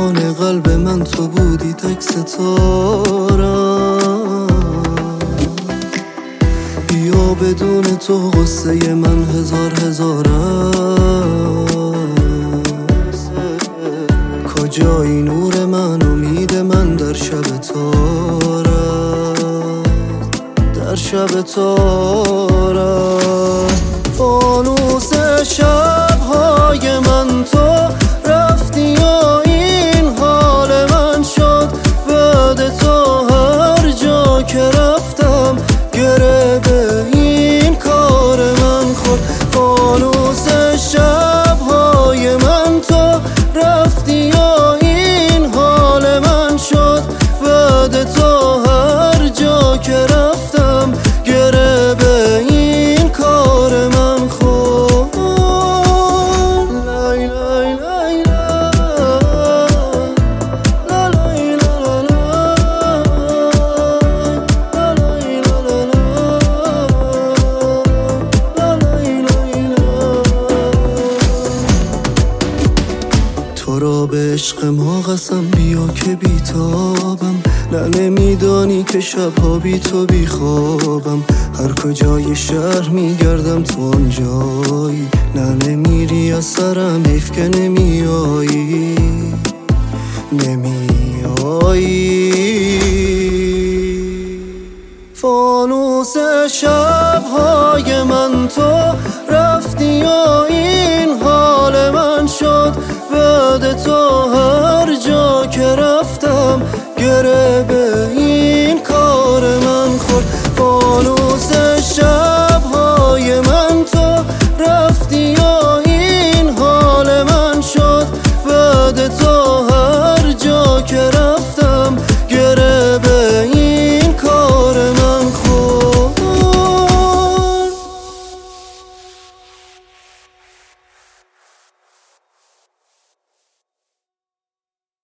مهمان قلب من تو بودی تک ستارم. بیا بدون تو غصه من هزار است. کجایی نور من امید من در شب تار است، در شب تار است. فانوس شب‌های من تو رفتی و این حال من شد. بعد تو هر جا که رفتم گره به این کار من خورد. فانوس شب‌های من تو رفتی و این حال من شد. بعد تو هر جا که رفتم گره به این کار من خورد. لای لای لای تو را به عشق ما قسم بیا که بیتابم. نه نمیدانی که شبها بی تو بی خوابم. هر کجای شهر میگردم تو آنجایی. نه نمیری از سرم حیف که نمیایی، نمیایی. فانوس شب‌های من تو